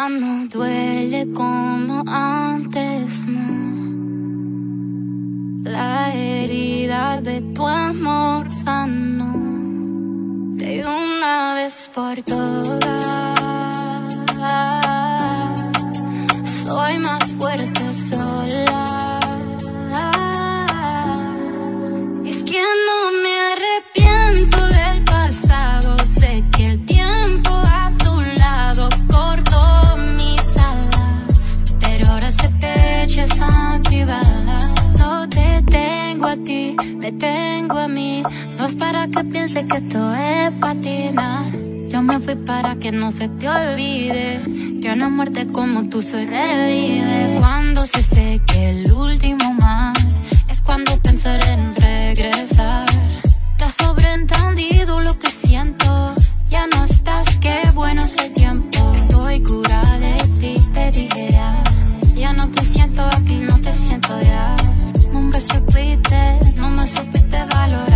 Ya no duele como antes, no. La herida de tu amor sanó de una vez por todas. Soy más fuerte sola. Es que no me arrepiento del pasado. Sé que el tiempo a tu lado cortó mis alas, pero ahora este pecho es antibalas. No te tengo a ti, me tengo a mí. No es para que piense que esto es patina. Yo me fui para que no se te olvide que una muerte como tú se revive. Cuando se seque el último mar, es cuando pensaré en regresar. Te has sobreentendido lo que siento. Ya no estás, qué bueno es el tiempo. Estoy curada de ti, te dije ya. Ya no te siento aquí, no te siento ya. Nunca supiste, no me supiste valorar.